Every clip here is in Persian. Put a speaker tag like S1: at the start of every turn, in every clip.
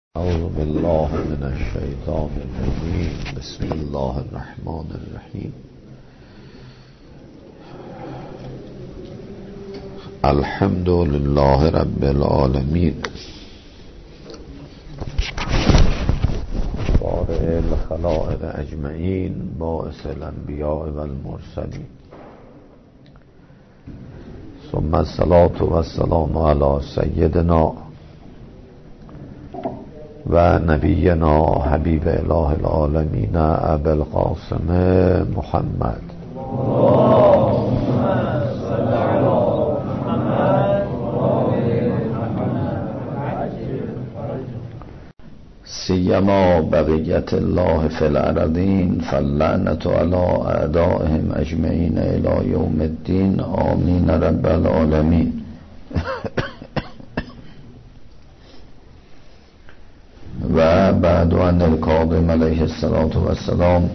S1: أعوذ بالله من الشيطان الرجيم. بسم الله الرحمن الرحيم. الحمد لله رب العالمين، بارئ الخلائق أجمعين، باعث الأنبياء والمرسلين، ثم الصلاة والسلام على سيدنا و نبینا حبیب اله العالمین ابی القاسم محمد. سیما بقیت الله فی الارضین فاللعنة علی اعدائهم اجمعین الی یوم الدین. آمین رب العالمین. و بعد ان الکاظم علیه السلام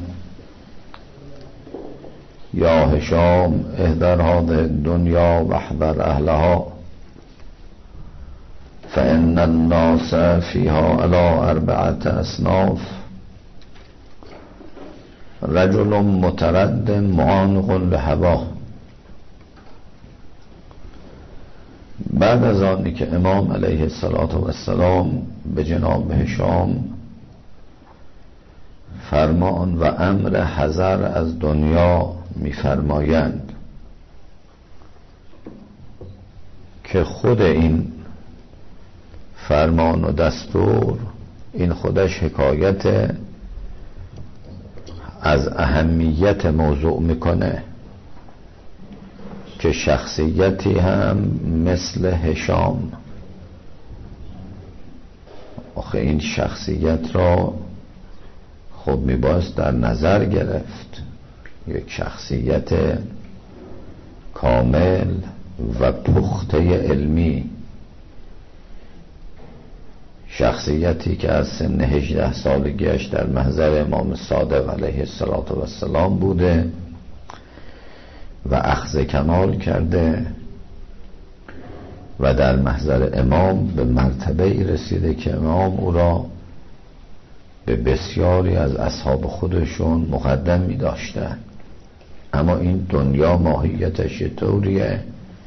S1: یا هشام احذر هذه الدنیا واحذر اهلها فان الناس فيها على اربعة اصناف: رجل مترد معانق لهواه. بعد از آنی که امام علیه السلام به جناب هشام فرمان و امر حذر از دنیا می‌فرمایند که خود این فرمان و دستور این خودش حکایت از اهمیت موضوع میکنه که شخصیتی هم مثل هشام، آخه این شخصیت را خب میبایست در نظر گرفت، یک شخصیت کامل و پخته علمی، شخصیتی که از سن 18 سالگیش در محضر امام صادق علیه السلام بوده و اخذ کمال کرده و در محضر امام به مرتبه رسیده که امام او را به بسیاری از اصحاب خودشون مقدم می داشتن. اما این دنیا ماهیتش طوریه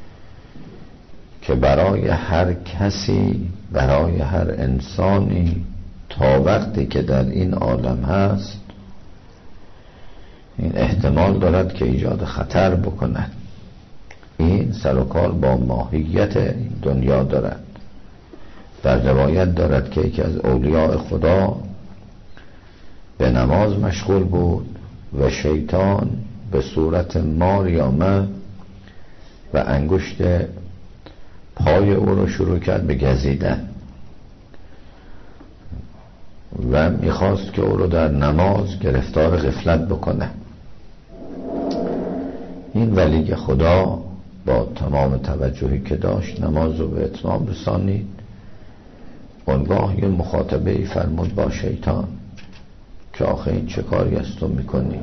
S1: که برای هر کسی، برای هر انسانی تا وقتی که در این عالم هست این احتمال دارد که ایجاد خطر بکند. این سر و کار با ماهیت این دنیا دارد. در روایت دارد که یکی از اولیاء خدا به نماز مشغول بود و شیطان به صورت ماری آمد و انگشت پای او رو شروع کرد به گزیدن و میخواست که او رو در نماز گرفتار غفلت بکنه. این ولی خدا با تمام توجهی که داشت نماز رو به اتمام رسانید. اونگاه یه مخاطبه ای فرمود با شیطان که آخه این چه کاری است تو میکنی؟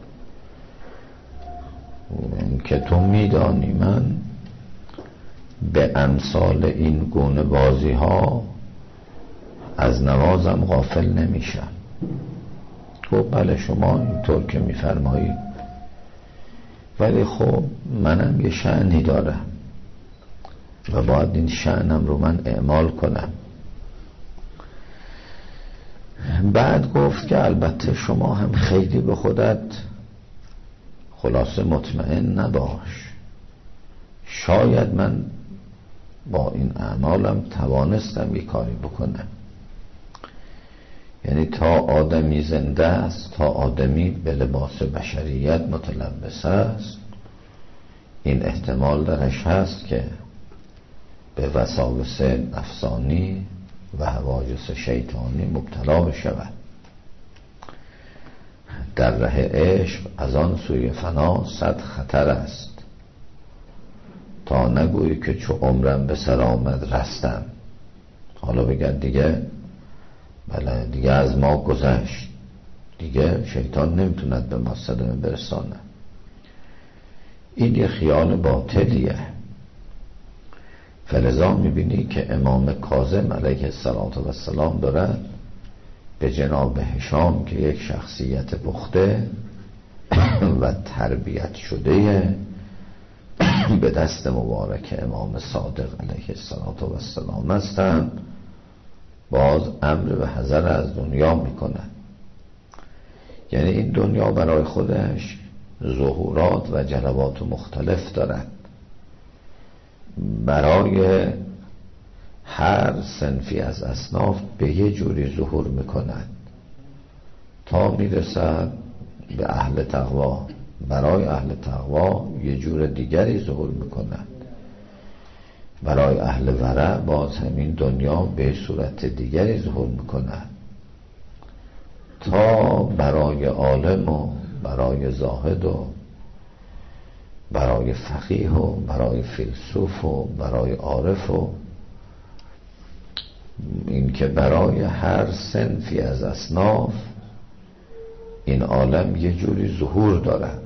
S1: که تو میدانی من به امثال این گونه بازی ها از نمازم غافل نمیشم. گفت بله شما اینطور که میفرمایید، ولی خب منم یه شأنی دارم و باید این شأنم رو من اعمال کنم. بعد گفت که البته شما هم خیلی به خودت خلاصه مطمئن نباش، شاید من با این اعمالم توانستم یک کاری بکنم. یعنی تا آدمی زنده است، تا آدمی به لباس بشریت متلبس است، این احتمال درش هست که به وساوس نفسانی و هواجس شیطانی مبتلا بشود. در ره عشق از آن سوی فنا 100 خطر است، تا نگویی که چو عمرم به سر آمد رستم. حالا بگرد دیگه بله دیگه از ما گذشت، دیگه شیطان نمیتوند به ما صدمه برسانه. این یه خیال باطلیه. فلذا میبینی که امام کاظم علیه السلام دارد به جناب هشام که یک شخصیت پخته و تربیت شده به دست مبارک امام صادق علیه السلام هستند، باز امر به حذر از دنیا میکنند. یعنی این دنیا برای خودش ظهورات و جلوات مختلف دارد، برای هر صنفی از اصناف به یه جوری ظهور میکند تا میرسد به اهل تقوا. برای اهل تقوا یه جور دیگری ظهور میکند، برای اهل ورع باز همین دنیا به صورت دیگری ظهور میکند، تا برای عالم و برای زاهد و برای فقیه و برای فیلسوف و برای عارف و این که برای هر صنفی از اصناف این عالم یه جوری ظهور دارد.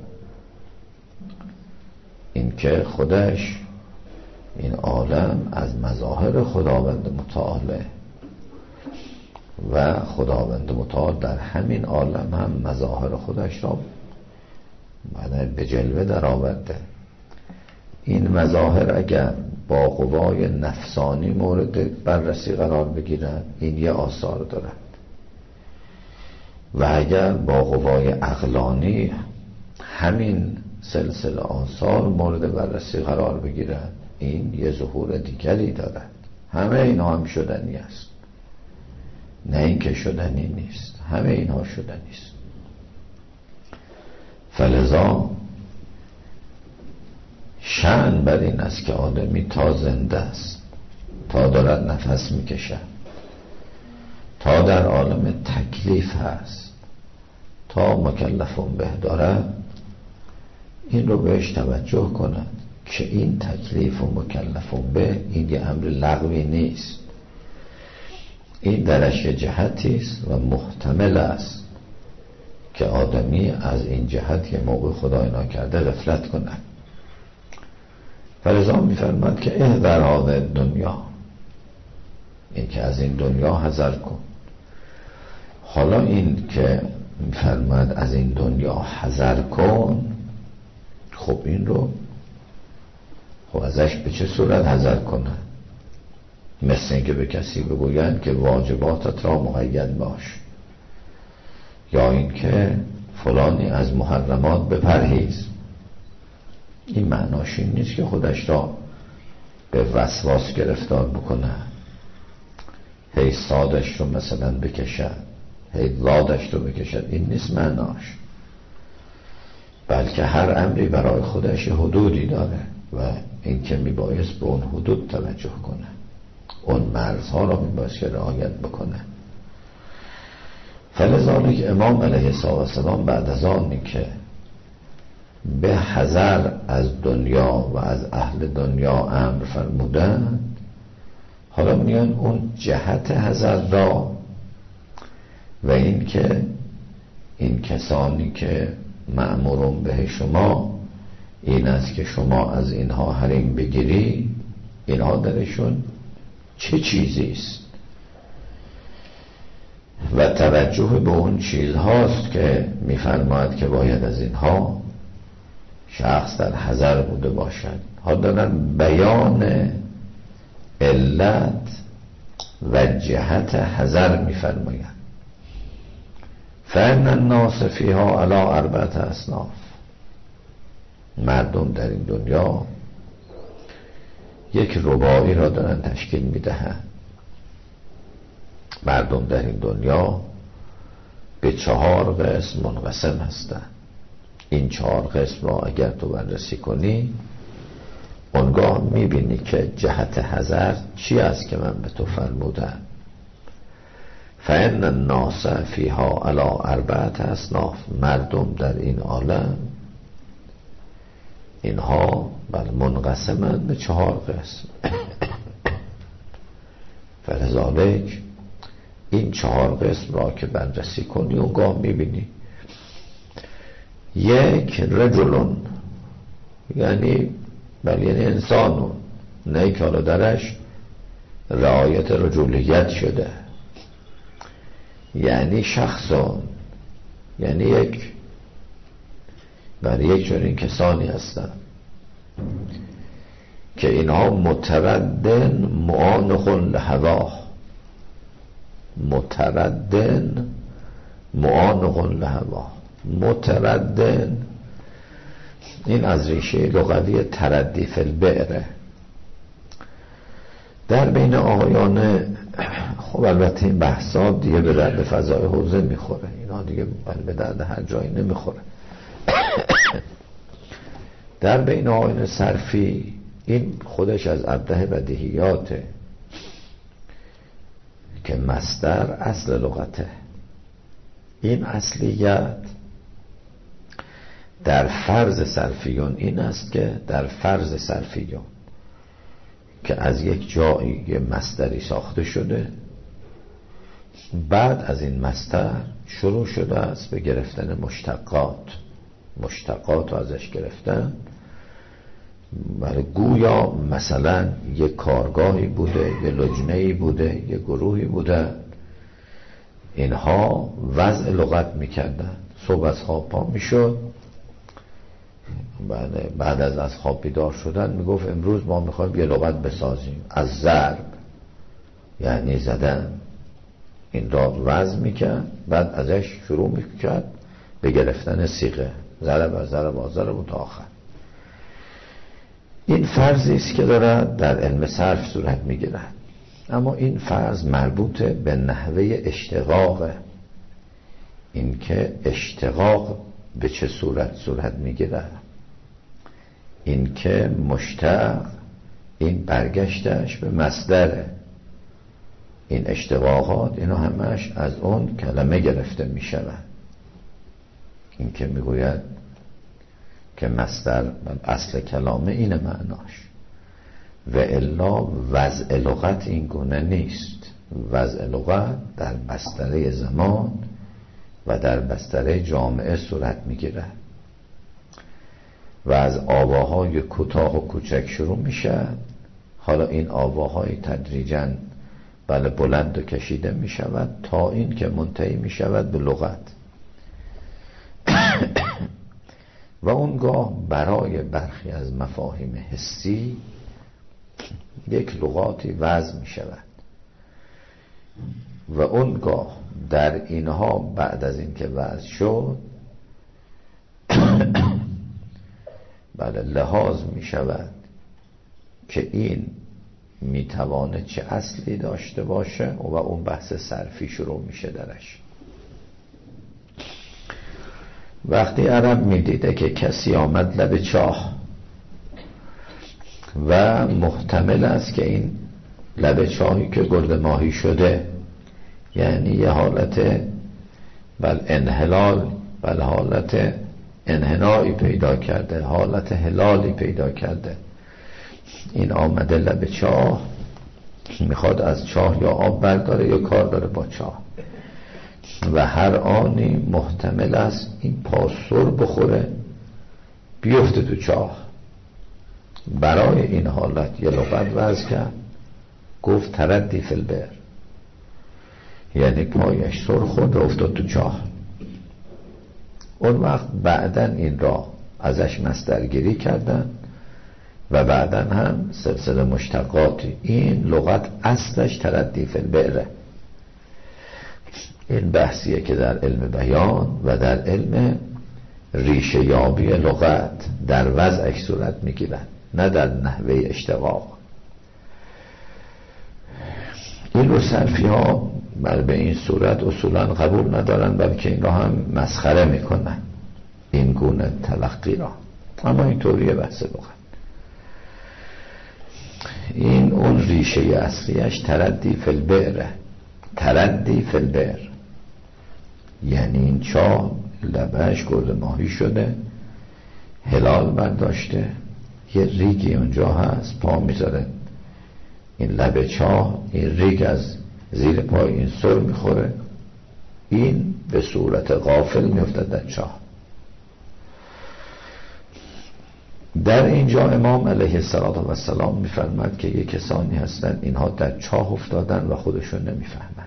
S1: این که خودش این عالم از مظاهر خداوند متعاله و خداوند متعال در همین عالم هم مظاهر خودش را به جلوه در آورده. این مظاهر اگر با قوای نفسانی مورد بررسی قرار بگیرد این یه آثار دارد، و اگر با قوای عقلانی همین سلسله آثار مورد بررسی قرار بگیرد این یه ظهور دیگری دارد. همه اینا هم شدنی است، نه این که شدنی نیست، همه اینها شدنی است. فلذا شأن بر این است که آدمی تا زنده است، تا دارد نفس میکشد، تا در عالم تکلیف هست، تا مکلفون به دارد، این رو بهش توجه کند که این تکلیف و مکلفون به این یه امر لغوی نیست، این درش جهتی است و محتمل است که آدمی از این جهت که موقع خدای ناکرده غفلت کند. فلذا می‌فرماد که احذر هذه دنیا، این که از این دنیا حذر کن. حالا این که می‌فرماد از این دنیا حذر کن، خب این رو ازش به چه صورت حذر کنن؟ مثل اینکه به کسی بگویند که واجباتت را مقید باش، یا اینکه فلانی از محرمات بپرهیز. این معناش این نیست که خودش را به وسواس گرفتار بکنه، هی سادش رو مثلا بکشد، هی لادش رو بکشد، این نیست معناش. بلکه هر امری برای خودش حدودی داره و این که میبایست به اون حدود توجه کنه، اون مرزها را میبایست که رعایت بکنه. فلذلک امام علیه السلام بعد از آنی که به حذر از دنیا و از اهل دنیا امر فرمودند، حالا میان اون جهت حذر را و این که این کسانی که مأمورون به شما این است که شما از اینها حریم بگیری، اینها درشون چه چیزی است و توجه به اون چیزهاست که میفرماید که باید از اینها شخص در حذر بوده باشد. ها دارن بیان علت و جهت حذر میفرماید. فإن الناس فیها علی اربعة اصناف، مردم در این دنیا یک رباعی را دارن تشکیل میدهند. مردم در این دنیا به 4 قسم منقسم هستند. این 4 قسم را اگر تو بررسی کنی اونگاه میبینی که جهت حذر چی است که من به تو فرمودم. فإن الناس فیها علی 4 اصناف، مردم در این عالم اینها منقسمند به 4 قسم. فلذلک این 4 قسم را که بررسی کنی اونگاه میبینی یک رجلون، یعنی انسانون نه که حالا درش رعایت رجولیت شده، یعنی شخصان، یعنی یک چنین کسانی هستند که اینها متردن معانق لهوا، متردن معانق لهوا. متردن این از ریشه لغوی تردی فی البئر. در بین آقایان خب البته این بحثا دیگه به درد فضای حوزه میخوره، اینا دیگه به درد هر جایی نمیخوره. در بین آقایان صرفی این خودش از ابله بدیهیاته که مصدر اصل لغته. این اصلیت در فرض صرفیون این است که در فرض صرفیون که از یک جایی یه مصدری ساخته شده، بعد از این مصدر شروع شده است به گرفتن مشتقات رو ازش گرفتن. برای گویا مثلا یک کارگاهی بوده، یک لجنه‌ای بوده، یک گروهی بوده، اینها وضع لغت میکردن. صبح از خواب پا میشد، بعد از خواب بیدار شدن میگفت امروز ما میخوایم یه لغت بسازیم از ضرب، یعنی زدن. این را وضع میکرد، بعد ازش شروع میکرد به گرفتن صیغه، ضرب تا آخر. این فرضی است که دارد در علم صرف صورت میگیرد، اما این فرض مربوط به نحوه اشتقاقه. این که اشتقاق به چه صورت میگیرد، این که مشتق این برگشتش به مصدره. این اشتقاقات اینا همش از اون کلمه گرفته میشود. این که میگوید که مصدر اصل کلامه اینه معناش، و الا وضع لغت این گونه نیست. وضع لغت در بستره زمان و در بستره جامعه صورت میگیرد و از آواهای کوتاه و کوچک شروع میشه. حالا این آواهای تدریجاً بلند و کشیده میشود تا این که منتهی میشود به لغت. و اونگاه برای برخی از مفاهیم حسی یک لغاتی وضع می شود و اونگاه در اینها بعد از این که وضع شد لحاظ می شود که این می توانه چه اصلی داشته باشه و اون بحث صرفی شروع میشه درش. وقتی عرب میدیده که کسی آمد لب چاه و محتمل است که این لب چاهی که گرد ماهی شده، یعنی یه حالت انحلال حالت انحنایی پیدا کرده، حالت هلالی پیدا کرده، این آمده لب چاه، میخواد از چاه یا آب برداره یا کار داره با چاه، و هر آنی محتمل است این پاسور بخوره بیفته تو چاه. برای این حالت یه لغت وضع کرد، گفت تردی فی البئر، یعنی پایش سر خورد و افتاد تو چاه. اون وقت بعدن این را ازش مصدرگیری کردن و بعدن هم سلسله مشتقاتی. این لغت اصلش تردی فی البئر. این بحثیه که در علم بیان و در علم ریشه یابی لغت در وضعش صورت میگیرد، نه در نحوه اشتقاق. این رو صرفی ها به این صورت اصولا قبول ندارن، بلکه این را هم مسخره میکنن این گونه تلقی را. اما این طوریه بحث لغت. این اون ریشه اصلیش تردی فی البئر. تردی فی البئر یعنی این چاه لبش گرد ماهی شده، هلال برداشته، یه ریگی اونجا هست، پا میذاره این لب چاه، این ریگ از زیر پای این سر میخوره، این به صورت غافل میافتد در چاه. در اینجا امام علیه السلام میفرماد که یک کسانی هستند اینها در چاه افتادن و خودشون نمیفهمند.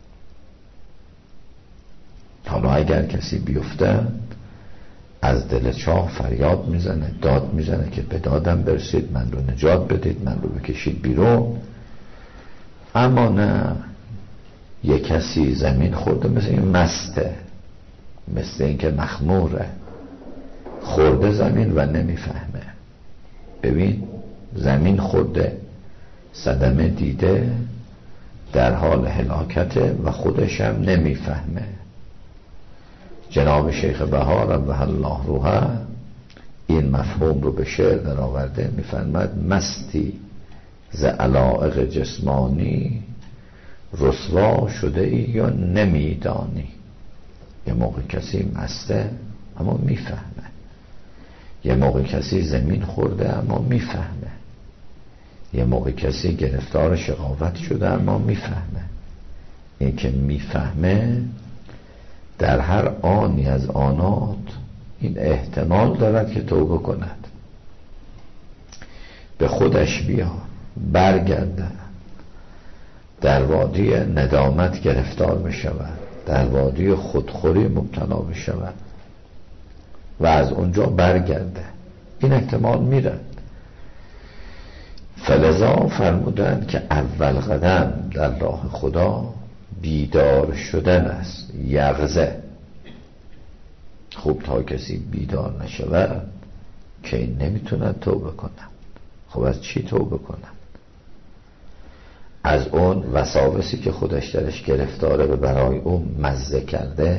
S1: حالا اگر کسی بیفته از دل چاه فریاد میزنه، داد میزنه که به دادم برسید، من رو نجات بدید، من رو بکشید بیرون. اما نه، یک کسی زمین خورده، مثل این مسته، مثل این که مخموره، خورده زمین و نمیفهمه. ببین، زمین خورده، صدمه دیده، در حال هلاکته و خودش هم نمیفهمه. جناب شیخ بهار ربح الله روحه این مفهوم رو به شعر در آورده، میفرماد مستی ز علایق جسمانی رسوا شده ای یا نمیدانی. یه موقع کسی مسته اما میفهمه، یه موقع کسی زمین خورده اما میفهمه، یه موقع کسی گرفتار شقاوت شده اما میفهمه. این که میفهمه در هر آنی از آنات این احتمال دارد که توبه کند، به خودش بیا، برگرده، در وادی ندامت گرفتار بشود، در وادی خودخوری مبتلا بشود و از اونجا برگرده. این احتمال میره. فلذا فرمودند که اول قدم در راه خدا بیدار شدن است، یقظه. خوب تا کسی بیدار نشود که نمیتونن توبه کنن. خب از چی توبه کنن؟ از اون وساوسی که خودش درش گرفتاره و برای اون مزه کرده،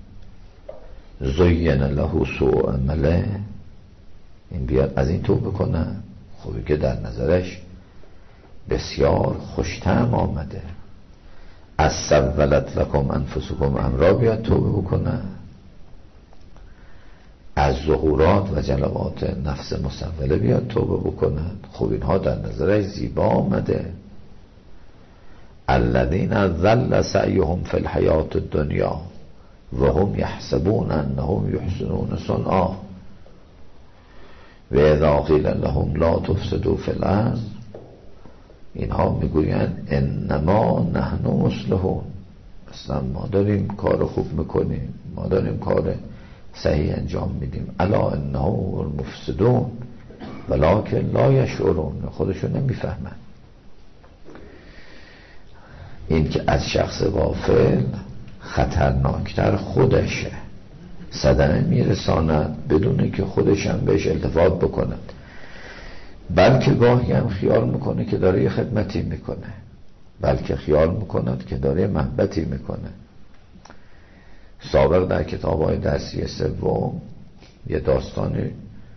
S1: زین له سوء عمله، این بیاد از این توبه کنه. خوبی که در نظرش بسیار خوش‌طعم آمده، از سولت لکم انفسکم امرا بیاد توبه بکنه، از ظهورات و جلوات نفس مسوله بیاد توبه بکنه. خب اینها در نظرش زیبا آمده. الذین ظل سعیهم فی الحیات الدنیا و هم یحسبون انهم یحسنون صنعا و اذا قیل لهم لا تفسدوا فی الارض، اینها میگویند انما نحن مصلحون، اصلا ما داریم کار خوب میکنیم، ما داریم کار صحیح انجام میدیم. الا انهم المفسدون ولکن لا یشعرون، خودشون نمیفهمن. این که از شخص غافل خطرناکتر خودشه، صدمه میرساند بدون که خودشم بهش التفات بکند، بلکه گاهی هم خیال میکنه که داره یه خدمتی میکنه، بلکه خیال میکند که داره محبتی میکنه. سابق در کتاب‌های درسی سوم یه داستانی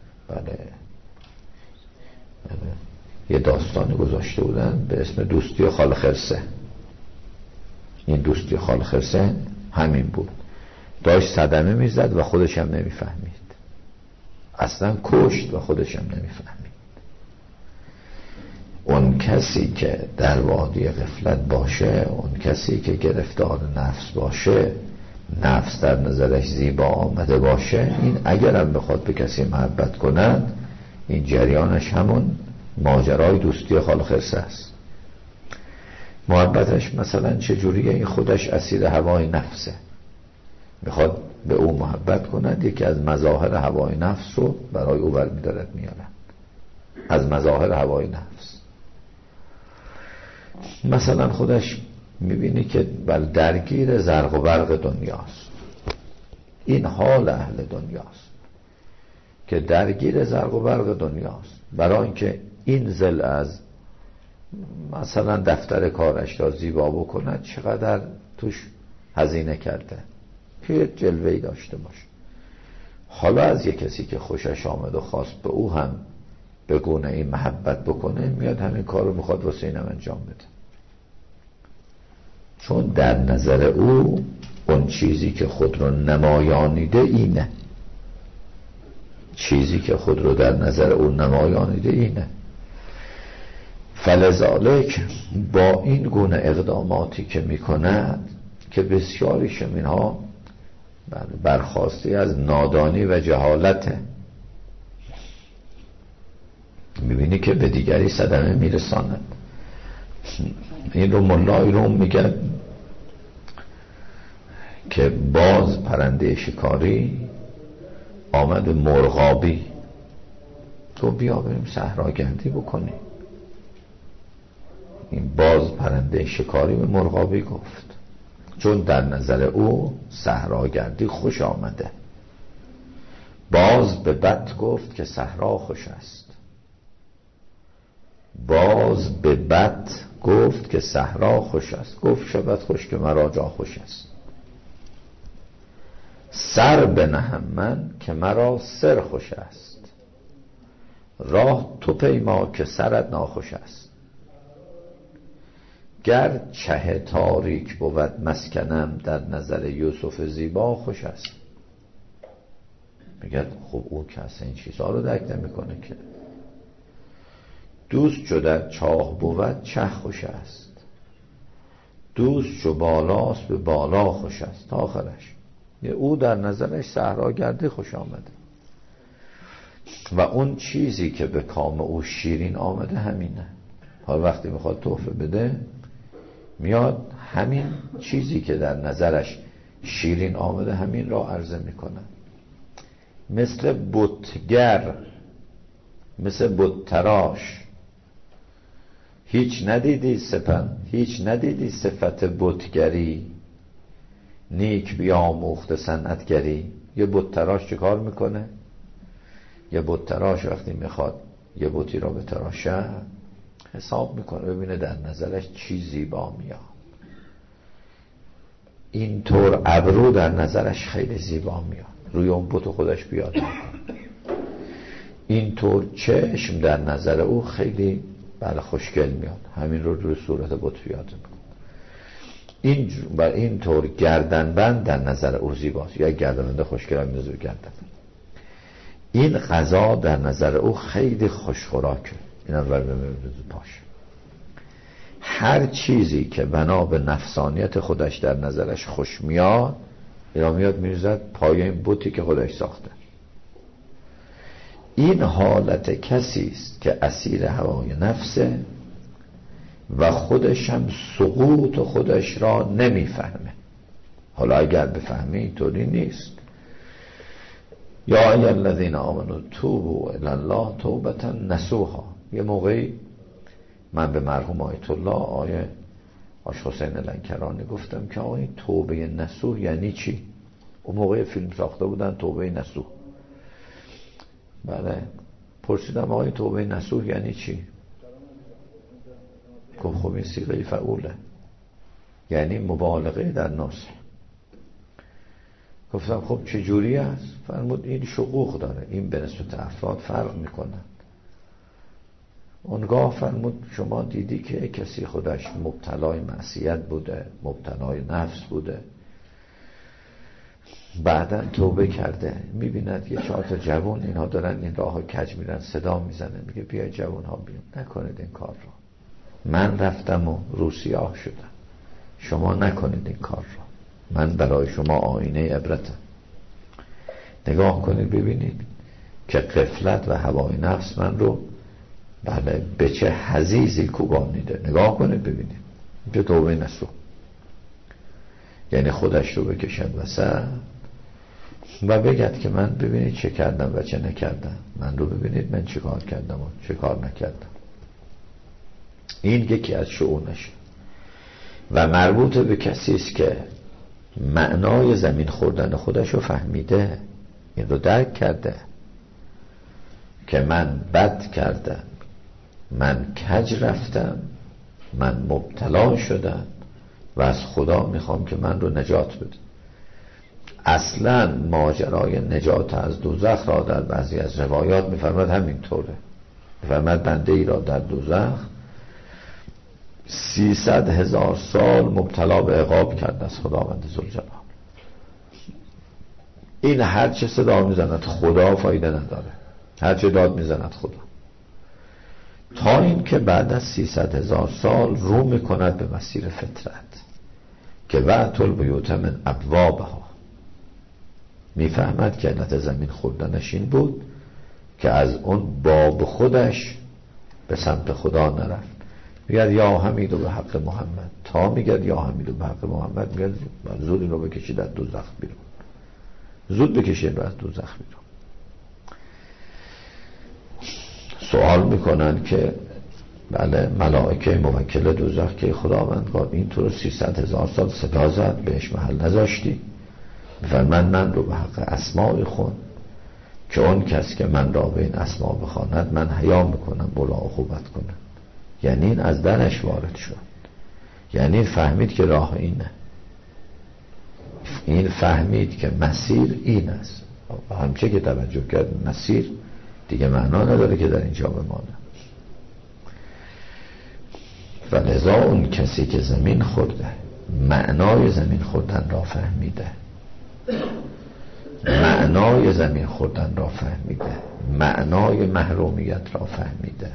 S1: یه داستانی گذاشته بودن به اسم دوستی خال خرسه. این دوستی خال خرسه همین بود، داشت صدمه میزد و خودش هم نمیفهمید، اصلا کشت و خودش هم نمیفهمید. اون کسی که در وادی غفلت باشه، اون کسی که گرفتار نفس باشه، نفس در نظرش زیبا آمده باشه، این اگرم بخواد به کسی محبت کند، این جریانش همون ماجرای دوستی خال خرسه است. محبتش مثلا چجوریه؟ این خودش اسیر هوای نفسه، میخواد به او محبت کند، یکی از مظاهر هوای نفس رو برای او برمی‌دارد میارد. از مظاهر هوای نفس مثلا خودش میبینی که درگیر زرق و برق دنیاست. این حال اهل دنیاست که درگیر زرق و برق دنیاست، برای اینکه این زل از مثلا دفتر کارش را زیبا بکند چقدر توش هزینه کرده که جلوه‌ای داشته باشه. حالا از یک کسی که خوشش آمد و خواست به او هم به گونه این محبت بکنه، میاد همین کار رو میخواد واسه اینم انجام بده، چون در نظر او اون چیزی که خود رو نمایانیده اینه، چیزی که خود رو در نظر او نمایانیده اینه. فلذالک با این گونه اقداماتی که میکند که بسیاریش اینها برخواسته از نادانی و جهالته، میبینی که به دیگری صدمه میرساند. این رو ملای روم میگن که باز پرنده شکاری آمد مرغابی، تو بیا بریم صحراگردی بکنی. این باز پرنده شکاری به مرغابی گفت، چون در نظر او صحراگردی خوش آمده. باز به بط گفت که صحرا خوش است. باز به بط گفت که صحرا خوش است. گفت شبت خوش که مرا جا خوش است. سر بنهم من که مرا سر خوش است. راه تو پیما که سرت ناخوش است. گر چه تاریک بود مسکنم، در نظر یوسف زیبا خوش است. میگه خب او که اصلا این چیزها رو درک نمیکنه که. دوست چو در چاه بود چه خوش است. دوست چو بالاست به بالا خوش است. تا آخرش او در نظرش صحراگردی خوش آمده و اون چیزی که به کام او شیرین آمده همینه. حالا وقتی میخواد تحفه بده میاد همین چیزی که در نظرش شیرین آمده همین را عرضه میکنه. مثل بتگر، مثل بتتراش. هیچ ندیدی صفت بتگری، نیک بیاموخته صنعتگری. یه بتتراش چه کار میکنه؟ یه بتتراش وقتی میخواد یه بتی را بتراشه حساب میکنه ببینه در نظرش چی زیبا میاد. اینطور ابرو در نظرش خیلی زیبا میاد، روی اون بت خودش بیاد. اینطور چشم در نظر او خیلی خوشگل میاد، همین رو روی صورت بت بیاد میکنه. اینطور گردنبند در نظر او زیباست. یا گردنبند خوشگل هم میذاره گردنبند. این غذا در نظر او خیلی خوشخوراکه. اینا رو ببینید پاش. هر چیزی که بنا به نفسانیت خودش در نظرش خوش میاد اینا میاد میریزد پای این بتی که خودش ساخته. این حالت کسی است که اسیر هوای نفسه و خودش هم سقوط خودش را نمیفهمه. حالا اگر بفهمه اینطوری نیست. یا ای الذین آمنوا توبوا الی الله توبة نصوحا. یه موقعی من به مرحوم آیت الله آیه آش حسین لنکرانی گفتم که آقای توبه نصوح یعنی چی؟ اون موقع فیلم ساخته بودن توبه نصوح. بله پرسیدم آقای توبه نصوح یعنی چی؟ گفت خب این صیغه فعوله، یعنی مبالغه در نصح. گفتم خب چه جوری است؟ فرمود این شقوق داره، این به نسبت افراد فرق میکنه. اونگاه فرمود شما دیدی که کسی خودش مبتلای معصیت بوده، مبتلای نفس بوده، بعداً توبه کرده، میبیند یه 4 تا جوان اینها دارن این راه ها کج میرن، صدا میزنن، میگه بیای جوان ها بیان، نکنید این کار رو. من رفتم و روسیاه شدم، شما نکنید این کار رو. من برای شما آینه عبرتم. نگاه کنید ببینید که غفلت و هوای نفس من رو بله به چه حزیزی کوبانیده. نگاه کنید ببینید که توبه نصوح یعنی خودش رو بکشد وسط و بگد که من ببینید چه کردم و چه نکردم، من رو ببینید من چه کار کردم و چه کار نکردم. این یکی از شؤونش و مربوط به کسی است که معنای زمین خوردن خودش رو فهمیده، این رو درک کرده که من بد کردم، من کج رفتم، من مبتلا شدم و از خدا میخوام که من رو نجات بده. اصلا ماجرای نجات از دوزخ را در بعضی از روایات میفرماد همینطوره. میفرماد بنده ای را در دوزخ 300,000 سال مبتلا به عقاب کرد از خداوند ذوالجلال. این هر چه صدا میزند خدا فایده نداره، هر چه داد میزند خدا، تا این که بعد از 300,000 سال رو میکند به مسیر فطرت که وأتوا البیوت من ابوابها. میفهمد که علت زمین خوردنش این بود که از اون باب خودش به سمت خدا نرفت. میگه یا حمید و به حق محمد. تا میگه یا حمید و به حق محمد، میگه زود اینو بکشید از دوزخ بیرون، زود بکشید از دوزخ بیرون. سوال میکنن که بله ملائکه موکل دوزخ که خداوندگار این تو رو 300,000 سال صدا زد بهش محل نذاشتی؟ میفرمایند من رو به حق اسماء خون که اون کس که من را به این اسما بخواند من حیا میکنم بلا عقوبت کنم. یعنی این از درش وارد شد، یعنی فهمید که راه اینه، این فهمید که مسیر این است. همچه که توجه کرد مسیر دیگه معنا نداره که در اینجا بمانه. و لذا اون کسی که زمین خورده معنای زمین خوردن را فهمیده، معنای زمین خوردن را فهمیده، معنای محرومیت را فهمیده،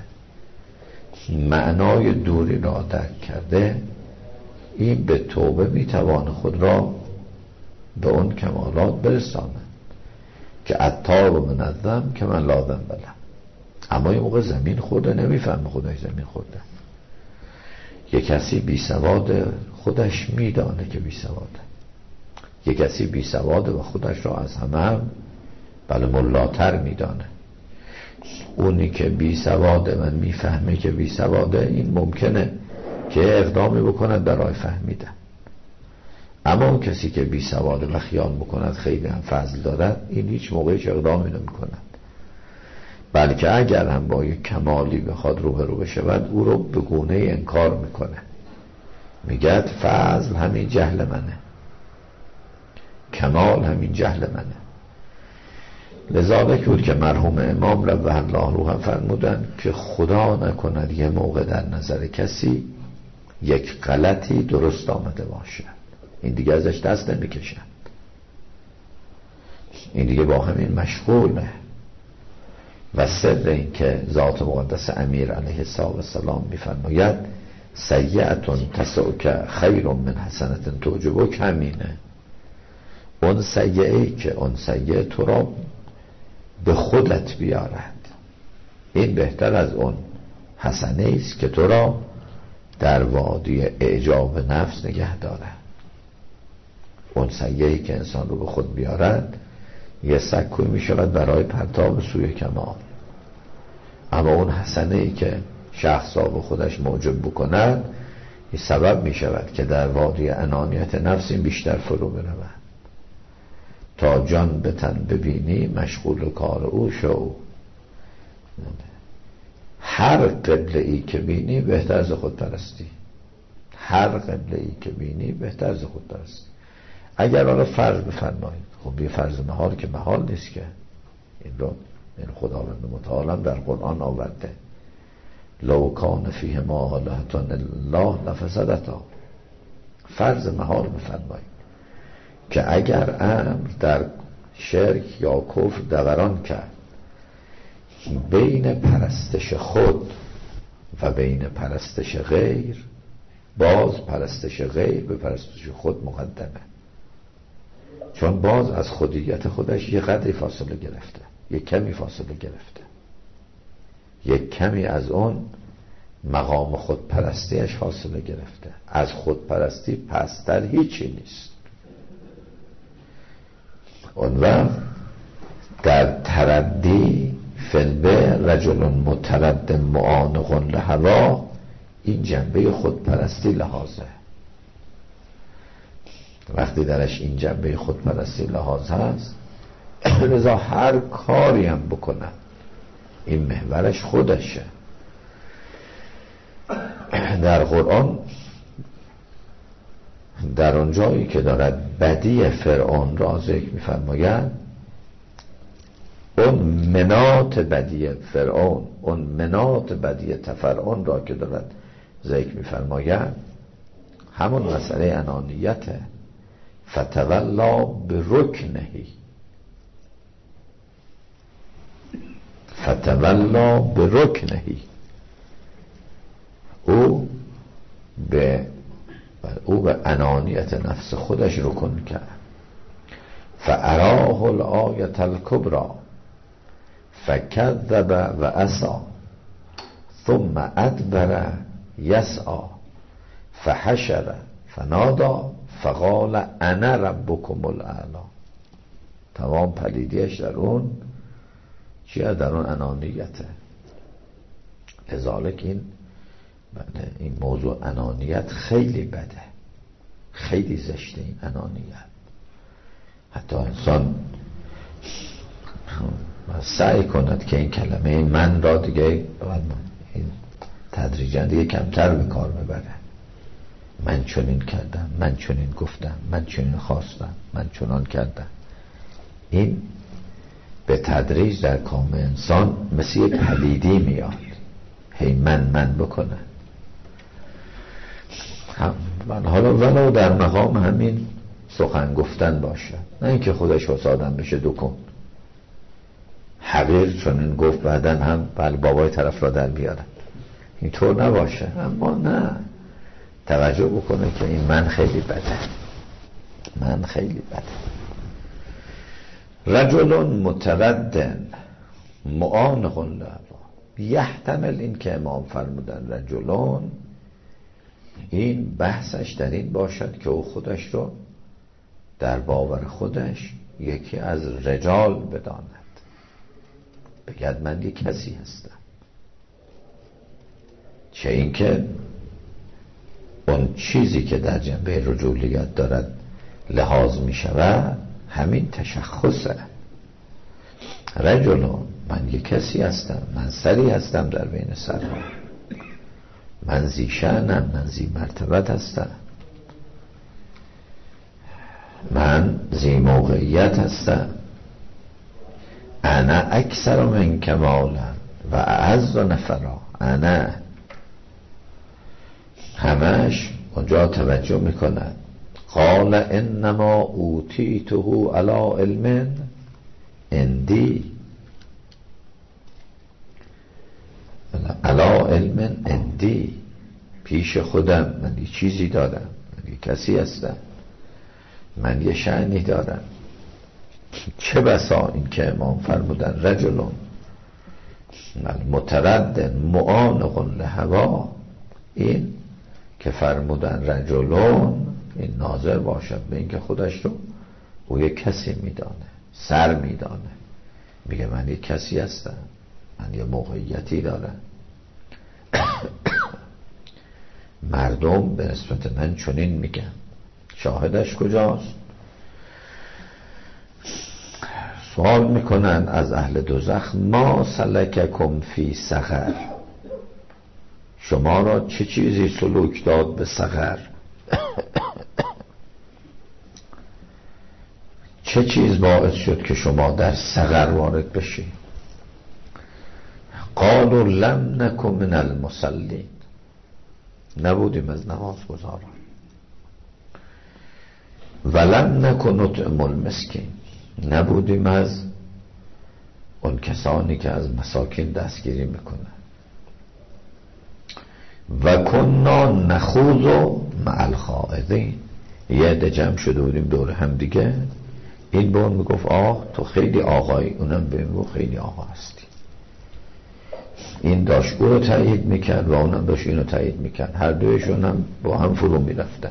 S1: معنای دوری را درک کرده، این به توبه میتوان خود را به اون کمالات برساند که عطار و منظم که من لازم بلم. اما این موقع زمین خورده نمیفهمه خودش زمین خورده. یک کسی بی سواد خودش میدانه که بی سواده، یک کسی بی سواده و خودش را از همه هم بله ملاتر میدانه. اونی که بی سواده من میفهمه که بی سواده، این ممکنه که اقدامی بکند برای فهمیدن. اما اون کسی که بی سواده و خیال بکند خیلی هم فضل دارد، این هیچ موقعش اقدامی نمی کند، بلکه اگر هم با یک کمالی بخواد روبرو بشود او رو به گونه انکار میکنه، میگه فضل همین جهل منه، کمال همین جهل منه. لذالک بود که مرحوم امام رب الله روح فرمودن که خدا نکند یه موقع در نظر کسی یک غلطی درست آمده باشه، این دیگه ازش دست نمیکشن، این دیگه با همین مشغوله. و سر این که ذات مقدس امیر علیه السلام میفرماید سیئتون تسؤک خیر من حسنت تعجبک، همینه. اون سیئه‌ای که اون سیئه تو را به خودت بیارد، این بهتر از اون حسنه است که تو را در وادی اعجاب نفس نگه دارد. اون سیئه‌ای که انسان رو به خود بیارد یه سکوی می شود برای پرتاب سوی کمال. اما اون حسنه‌ای که شخص را به خودش موجب بکند، این سبب می شود که در وادی انانیت نفس این بیشتر فرو برود. تا جان به تن ببینی مشغول کار او شو. هر قبله ای که بینی بهتر از خود پرستی، هر قبله ای که بینی بهتر از خود پرستی. اگر آن فرض بفرمایید، خب یه فرض محال که محال نیست که این رو این خداوند متعال در قرآن آورده، لو کان فیه ما آلهة الله لفسدتا. فرض محال بفرمایید که اگر امر در شرک یا کفر دوران کرد بین پرستش خود و بین پرستش غیر، باز پرستش غیر به پرستش خود مقدمه، چون باز از خودیت خودش یه قدری فاصله گرفته، یه کمی فاصله گرفته، یک کمی از اون مقام خودپرستیش فاصله گرفته. از خودپرستی پستر هیچی نیست. اون وقت در تردی فلبه رجل مترد معانق لهوا، این جنبه خودپرستی لحاظه. وقتی درش این جنبه خودپرستی لحاظ هست، لذا هر کاری هم بکنن این محورش خودشه. در قرآن در اون جایی که دارد بدی فرعون را ذکر می‌فرماید، اون مناط بدی فرعون، اون مناط بدی تفرعون را که دارد ذکر می‌فرماید، همون مسئله انانیته. فتولا برکنهی، فتولا برکنهی، او به انانیت نفس خودش رکن کرد. فاراه الآیة الکبری فکذب و عصی ثم ادبر یسعی فحشر فنادى فقال انا ربکم الاعلی. تمام پلیدیش در اون چیه؟ در اون انانیته. لذالک این موضوع انانیت خیلی بده، خیلی زشته این انانیت. حتی انسان سعی کند که این کلمه من را دیگه این تدریجا دیگه کمتر به کار ببره. من چنین کردم، من چنین گفتم، من چنین خواستم، من چنان کردم. این به تدریج در کام انسان مثل یک پلیدی میاد، هی من بکنه. حالا ولو در مقام همین سخن گفتن باشه، نه اینکه خودش حسادم بشه دکن حقیر چنین گفت بعدن هم بله بابای طرف را در بیارن، اینطور نباشه. اما نه، توجه بکنه که این من خیلی بده، من خیلی بده. رجل متردد معانق له، یحتمل این که امام فرمودن رجلون، این بحثش در این باشد که او خودش رو در باور خودش یکی از رجال بداند، بگد من یک کسی هستم. چه این که اون چیزی که در جنبه رجولیت دارد لحاظ می شود همین تشخصه. رجلون، من یک کسی هستم، من سری هستم در بین سرها، من ذی شأنم، من ذی مرتبت هستم، من ذی موقعیت هستم، انا اکثر من کمالا و اعز نفرا. انا همش اونجا توجه میکنن. قال انما اوتیته علی علم عندی، علی علم عندی، پیش خودم من یه چیزی دارم، من یه کسی هستم، من یه شأنی دارم. چه بسا این که امام فرمودن رجلون متردد معانق لهوا، این که فرمودن رجلون این ناظر باشد به این که خودش رو او یک کسی میدانه، سر میدانه، میگه من یک کسی هستم، من یه موقعیتی دارم، مردم به نسبت من چنین میگن. شاهدش کجاست؟ سوال میکنن از اهل دوزخ ما سلککم فی سقر، شما را چه چیزی سلوک داد به سقر؟ چه چیز باعث شد که شما در سقر وارد بشی؟ قالوا لم نکن من المصلین، نبودیم از نماز گزاران، ولم نکن نطعم المسکین، نبودیم از اون کسانی که از مساکین دستگیری میکنن، و کنا نخوض مع الخائضین، یه عده جمع شده بودیم دور هم دیگه، این به اون میگفت آه تو خیلی آقایی، اونم به اون خیلی آقا هستی. این داشت او رو تایید میکرد و اونم داشت اینو تایید میکرد، هر دویشون هم با هم فرو میرفتن،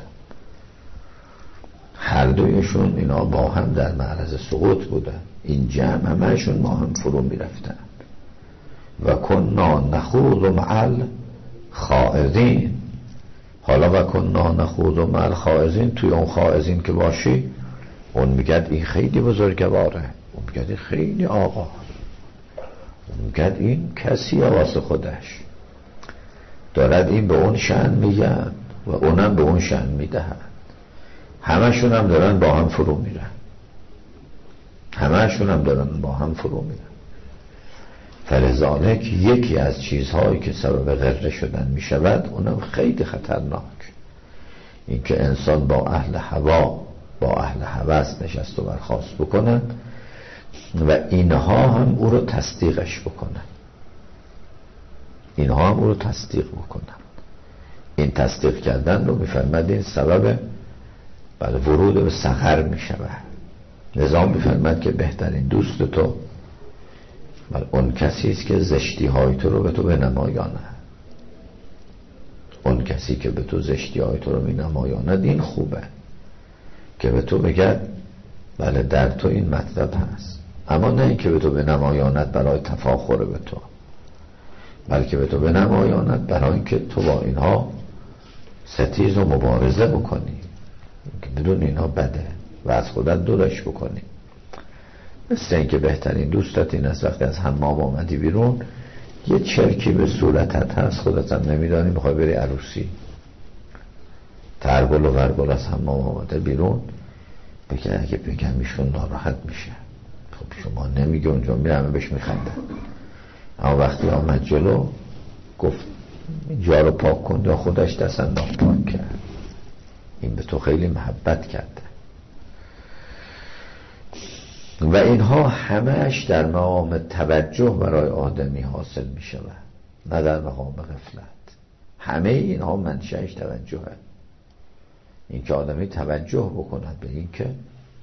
S1: هر دویشون اینا با هم در معرض سقوط بودن. این جمع همهشون با هم فرو میرفتن. و کنا نخوض مع الخائضین، حالا و کنا نخوض مع الخائضین، توی اون خائضین که باشی اون میگد این خیلی بزرگواره، اون میگد این خیلی آقا، اون میگد این کسی واسه خودش دارد این به اون شأن میگن و اونم به اون شأن میدهد. همشون هم دارن با هم فرو میرن، همشون هم دارن با هم فرو میرن. فلذالک یکی از چیزهایی که سبب غره شدن میشود اونم خیلی خطرناک، این که انسان با اهل هوا، با اهل هوس نشست و برخاست بکنن و اینها هم او رو تصدیقش بکنن، اینها هم او رو تصدیق بکنن. این تصدیق کردن رو میفرمد این سبب بعد ورود به سقر میشود. نظام میفرمد که بهترین دوست تو اون کسی است که زشتی های تو رو به تو بنمایانه، اون کسی که به تو زشتی های تو رو می نمایاند، این خوبه که به تو بگه بله در تو این مطلب هست، اما نه این که به تو به نمایاند برای تفاخر به تو، بلکه به تو به نمایاند برای اینکه تو با اینها ستیز و مبارزه بکنی که بدون اینها بده و از خودت دورش بکنی. مثل این که بهترین دوستت این است وقتی از حمام آمدی بیرون یه چرکی به صورتت هست، خودت هم نمیدانی، میخوای بری عروسی، تربل و وربل از حمام آمده بیرون، بگه اگه بگم ایشون ناراحت میشه. خب شما نمیگه، اونجا میره همه بهش میخنده، اما وقتی آمد جلو گفت جا رو پاک کن یا خودش دست انداخت پاک کرد، این به تو خیلی محبت کرده. و اینها همهش در مقام توجه برای آدمی حاصل می شود، نه در مقام غفلت. همه اینها منشأش توجهه، این که آدمی توجه بکند به این که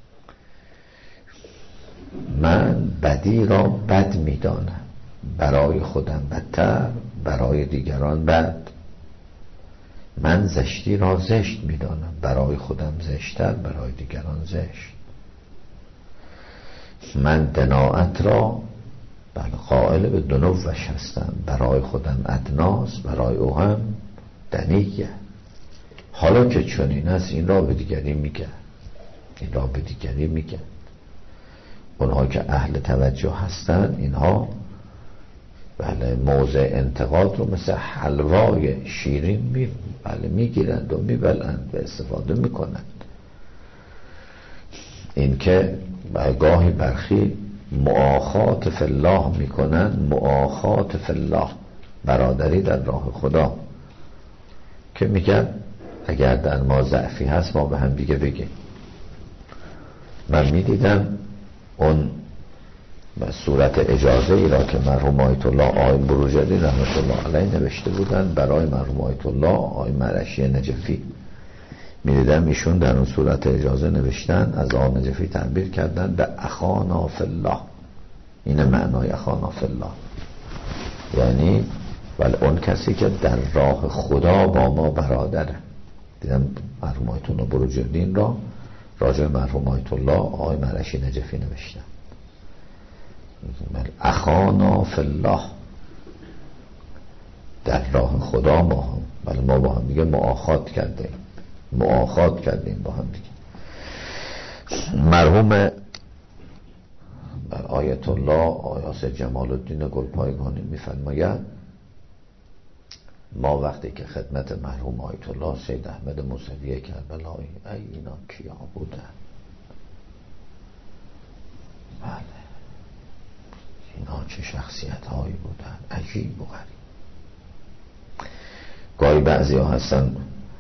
S1: من بدی را بد می دانم، برای خودم بدتر، برای دیگران بد. من زشتی را زشت می دانم، برای خودم زشتر، برای دیگران زشت. من دناعت را قائل به دنوش هستم، برای خودم ادناس، برای او هم دنیه. حالا که چنین است این را به دیگری میگه، این را به دیگری میگه. اونها که اهل توجه هستن اینها بله موضع انتقاد رو مثل حلوای شیرین میگیرند و میبلند و استفاده میکنند. این که گاهی برخی مؤاخات فی الله میکنند، مؤاخات فی الله، برادری در راه خدا، که میگن اگر در ما ضعفی هست ما به هم دیگه بگیم. من میدیدم اون صورت اجازه ای را که مرحوم آیت الله آقای بروجردی رحمت الله علیه نوشته بودن برای مرحوم آیت الله آقای مرشی نجفی، میدیدم ایشون در اون صورت اجازه نوشتن، از آقای نجفی تعبیر کردن به اخانا فی الله. این معنای اخانا فی الله، یعنی ولی اون کسی که در راه خدا با ما برادره. دیدم مرحوم آیت الله بروجردی را راجع مرحوم آیت الله آقای مرشی نجفی نوشتن، اخانا فی الله، در راه خدا ما هم، ولی ما با هم دیگه مؤاخات کردیم با هم دیگه. مرحوم آیت الله آیاس جمال الدین گلپایگانی میفرماید ما وقتی که خدمت مرحوم آیت الله سید احمد موسوی کربلایی، ای اینا کیا بودن، بله اینا چه شخصیت هایی بودن، عجیب و غریب. گاهی بعضی ها هستن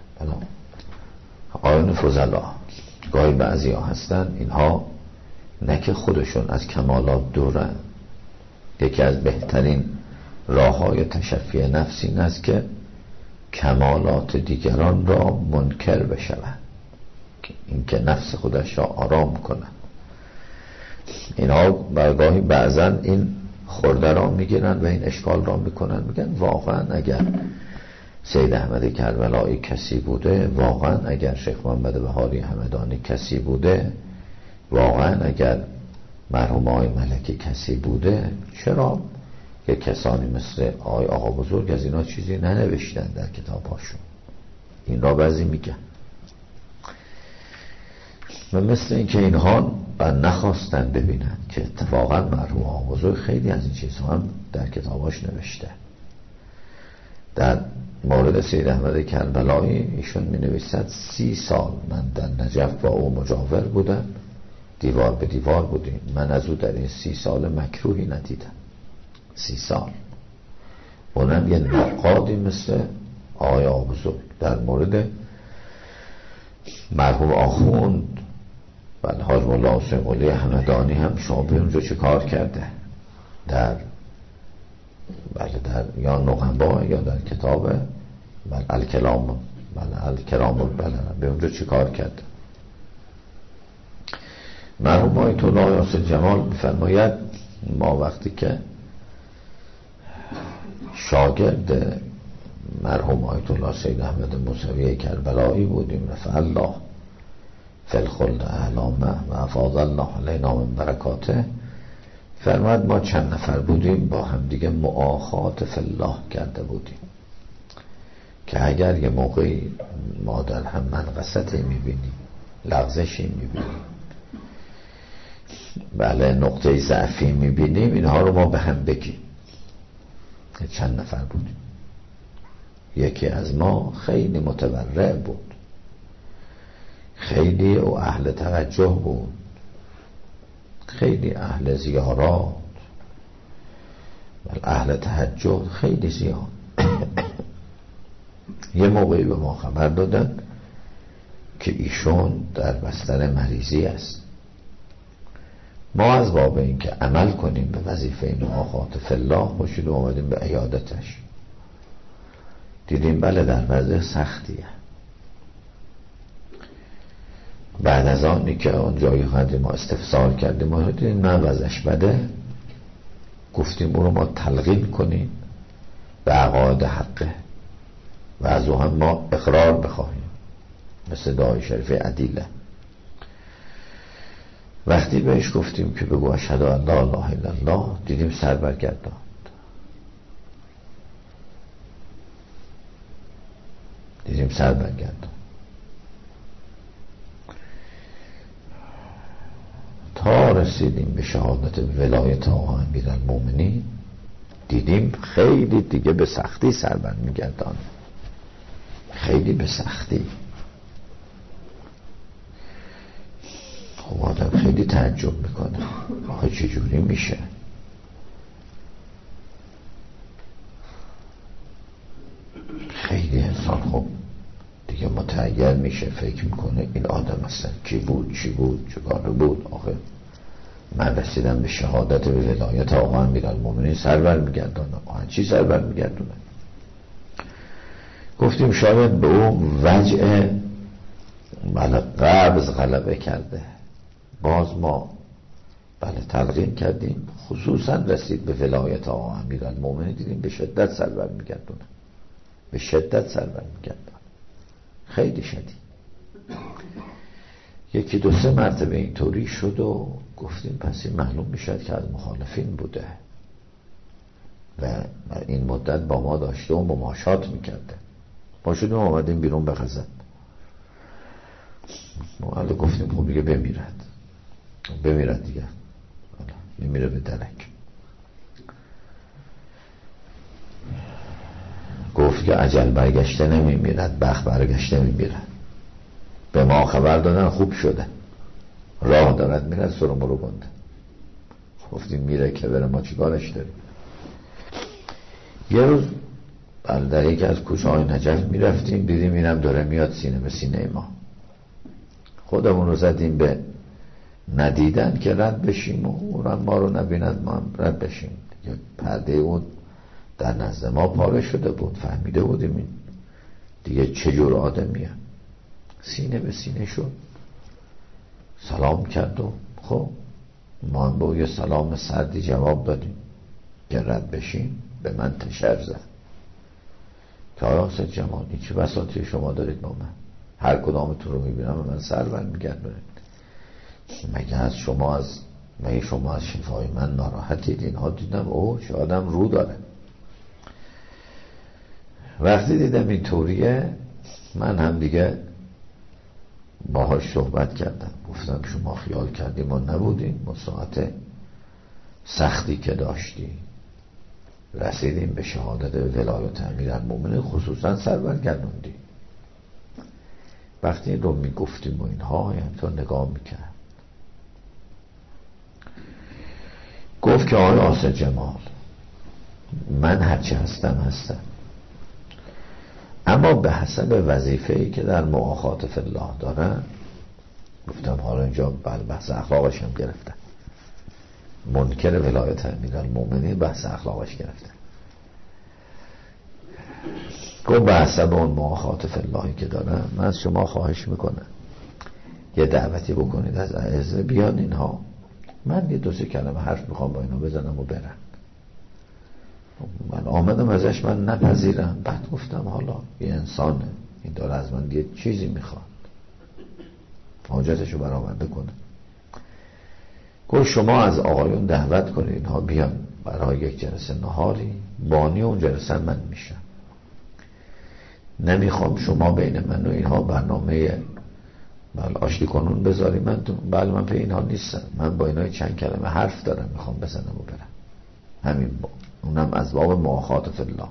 S1: آیون فضلا، گاهی بعضی ها هستن اینها نه که خودشون از کمالات دورن، یکی از بهترین راه های تشفی نفس این است که کمالات دیگران را منکر بشوند، این که نفس خودش را آرام کنند. اینها برگاهی بعضن این خورده را میگیرن و این اشکال را میکنن، میگن واقعا اگر سید احمد کربلایی کسی بوده، واقعا اگر شیخ محمد بهاری همدانی کسی بوده، واقعا اگر مرحوم آقای ملکی کسی بوده، چرا که کسانی مثل آقا بزرگ از اینا چیزی ننوشتن در کتاباشون؟ این را بعضی میگن و مثل این که اینها نخواستن ببینن که اتفاقا مرحوم آقا بزرگ خیلی از این چیزها هم در کتاباش نوشته. در مورد سید احمد کربلایی ایشون می نویسد 30 سال من در نجف با او مجاور بودم، دیوار به دیوار بودیم، من از او در این 30 سال مکروهی ندیدم. 30 سال اونم یه نقادی مثل آقای آقا بزرگ. در مورد مرحوم آخوند و حاج مولا حسین قلی همدانی هم شما به اونجا چه کار کرده در یا نقبا یا در کتاب الکلام به اونجا چه کار کرده. مرحوم آیت الله آیاس جمال می‌فرماید ما وقتی که شاگرد مرحوم آیت الله سید احمد موسوی کربلایی بودیم، رفع الله فی الخلد اعلامه و افاض الله علینا من برکاته. فرمود ما چند نفر بودیم با هم دیگه مؤاخات فی الله کرده بودیم که اگر یه موقعی ما در هم منقصتی میبینیم، لغزشی میبینیم، بله نقطه ضعفی میبینیم، اینها رو ما به هم بگیم. چند نفر بودیم. یکی از ما خیلی متورع بود، خیلی او اهل توجه بود، خیلی اهل زیارات و اهل تهجد خیلی زیاد. یه موقعی به ما خبر دادن که ایشون در بستر مریضی است. ما از باب این که عمل کنیم به وظیفه مؤاخات فی الله باشید و اومدیم به عیادتش. دیدیم بله در وضع سختیه. بعد از آنی که اون جایی خواهدیم ما استفسار کردیم ما دیدیم نه وضعش بده، گفتیم او رو ما تلقین کنیم به عقاید حقه و از او هم ما اقرار بخواهیم مثل دعای شریف عدیله. وقتی بهش گفتیم که بگو اشهد ان لا اله الا الله، دیدیم سر برگرداند. تا رسیدیم به شهادت ولایت آقا امیرالمومنین دیدیم خیلی دیگه به سختی سر برمیگرداند، خیلی به سختی. خب آدم خیلی تعجب میکنه آخه چجوری میشه؟ خیلی انسان خب دیگه متعیر میشه، فکر میکنه این آدم اصلا کی بود، چی بود، چه کاره بود. آخه من رسیدم به شهادت به ولایت آقا امیرالمومنین سر برمیگردونم. چی سر برمیگردونه؟ گفتیم شاید به اون وجع قبض غلبه کرده. باز ما بله تلقین کردیم، خصوصا رسید به ولایت آقا امیرالمومنین دیدیم به شدت سر برمیگردونه، به شدت سر برمیگردونه، خیلی شدید. یکی دو سه مرتبه اینطوری شد و گفتیم پس این معلوم میشد که از مخالفین بوده و این مدت با ما داشته و مماشات میکرده. ما شدیم آمدیم بیرون به غضب. ما حالا گفتیم خب دیگه بمیرد دیگه، میمیره به درک. گفت که اجل برگشته نمیمیرد، بخت برگشته میمیرد. به ما خبر دادن خوب شده، راه دارد میرد سرو مرو گنده. گفتیم میره که بره، ما چیکارش داریم؟ یه روز در یکی از کوچه های نجف میرفتیم، دیدیم اینم داره میاد سینه به سینه ما. خودمون رو زدیم به ندیدن که رد بشیم و اونم ما رو نبیند ما هم رد بشیم. پرده اون در نزد ما پاره شده بود، فهمیده بودیم این دیگه چجور آدمیه. سینه به سینه شد، سلام کرد و خب ما هم با یه سلام سردی جواب دادیم که رد بشیم. به من تشر زد که آیا سید جمالی چه بساطی شما دارید با من؟ هر کدامتون رو میبینم من سر برمیگردونید. مگه شما از شفای من ناراحتید؟ اینها دیدم اوه چه آدم رو داره. وقتی دیدم این طوریه من هم دیگه باهاش صحبت کردم، گفتم شما خیال کردیم ما نبودیم، ما ساعت سختی که داشتیم رسیدیم به شهادت ولایت امیرالمومنین، خصوصا سر برگردوندیم. وقتی این رو میگفتیم و اینها همینطور نگاه میکرد. گفت که آقای آصف جمال من هرچی هستم اما به حسب وظیفه‌ای که در مؤاخات فی الله دارم. گفتم حالا اینجا بحث اخلاقش هم گرفتن، منکر ولایت امیرالمومنین بحث اخلاقش گرفتن. گفت به حسب اون مؤاخات فی اللهی که دارم من از شما خواهش میکنم یه دعوتی بکنید از اعزه بیان اینها، من یه دو سه کلمه حرف میخوام با اینا بزنم و برم. من آمدم ازش من نپذیرم. بعد گفتم حالا یه انسانه، این داره از من یه چیزی میخواد، حاجتشو برآورده کنه. گفت شما از آقایون دعوت کنید اینها بیان برای یک جلسه نهاری، بانی اون جلسه من میشم. نمیخوام شما بین من و اینها برنامه آشتی کنون بذاری. من به اینها نیستم، من با اینها چند کلمه حرف دارم میخوام بزنم و برم. همین اونم از باب مؤاخات الله.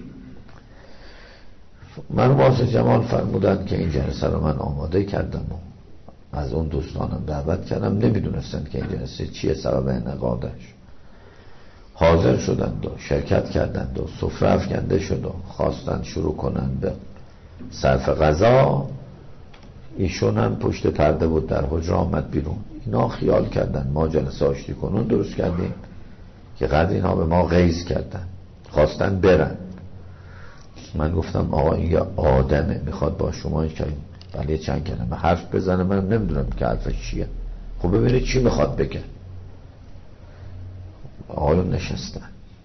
S1: من واسه جمال فرمودن که این جلسه رو من آماده کردم و از اون دوستانم دعوت کردم، نمیدونستن که این جلسه چیه، سبب انعقادش. حاضر شدند و شرکت کردند و سفره افکنده شد و خواستند شروع کنند به صرف غذا. ایشون هم پشت پرده بود در حجره آمد بیرون. اینا خیال کردن ما جلسه آشتی کنون درست کردیم که قدر اینها به ما غیظ کردن، خواستن برن. من گفتم آقا این یه آدمه میخواد با شما ولی چند کلمه حرف بزنه، من نمیدونم که حرفش چیه. خب ببینید چی میخواد بگه. آقایون نشستن.